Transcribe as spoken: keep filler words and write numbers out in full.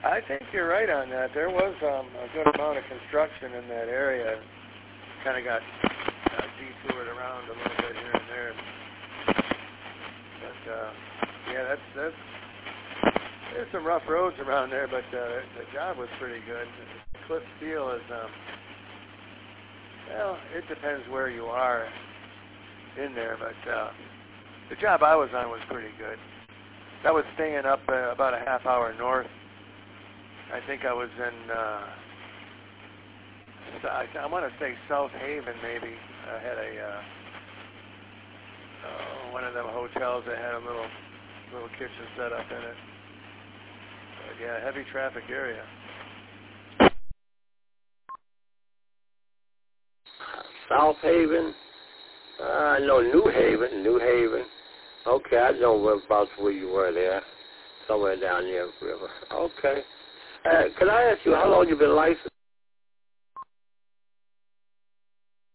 I think you're right on that. There was um, a good amount of construction in that area. Kind of got uh, detoured around a little bit here and there. But uh, yeah, that's that's there's some rough roads around there, but uh, the job was pretty good. Cliff Steel is um, well, it depends where you are in there, but uh, the job I was on was pretty good. That was staying up uh, about a half hour north. I think I was in, uh, I, I want to say South Haven maybe. I had a, uh, uh, one of them hotels that had a little, little kitchen set up in it. But yeah, heavy traffic area. South Haven? Uh, I know New Haven, New Haven. Okay, I know whereabouts where you were there. Somewhere down near the river. Okay. Uh, can I ask you how long you been licensed?